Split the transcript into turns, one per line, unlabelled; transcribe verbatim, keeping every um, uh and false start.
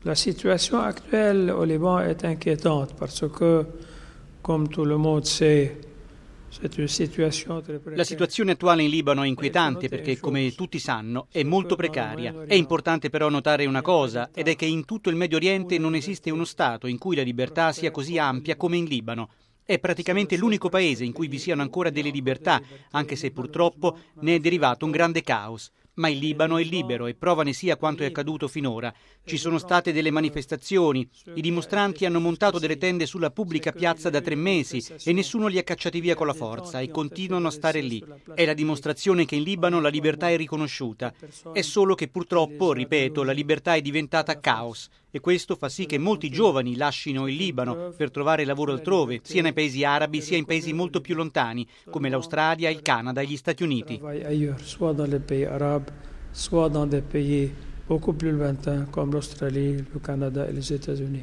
La situation actuelle au Liban est inquiétante parce que, comme tout le monde sait,
la situazione attuale in Libano è inquietante perché, come tutti sanno, è molto precaria. È importante però notare una cosa, ed è che in tutto il Medio Oriente non esiste uno Stato in cui la libertà sia così ampia come in Libano. È praticamente l'unico paese in cui vi siano ancora delle libertà, anche se purtroppo ne è derivato un grande caos. Ma il Libano è libero e prova ne sia quanto è accaduto finora. Ci sono state delle manifestazioni, i dimostranti hanno montato delle tende sulla pubblica piazza da tre mesi e nessuno li ha cacciati via con la forza e continuano a stare lì. È la dimostrazione che in Libano la libertà è riconosciuta. È solo che purtroppo, ripeto, la libertà è diventata caos e questo fa sì che molti giovani lascino il Libano per trovare lavoro altrove, sia nei paesi arabi sia in paesi molto più lontani, come l'Australia, il Canada e gli Stati Uniti.
soit dans des pays beaucoup plus lointains comme l'Australie, le Canada et les États-Unis.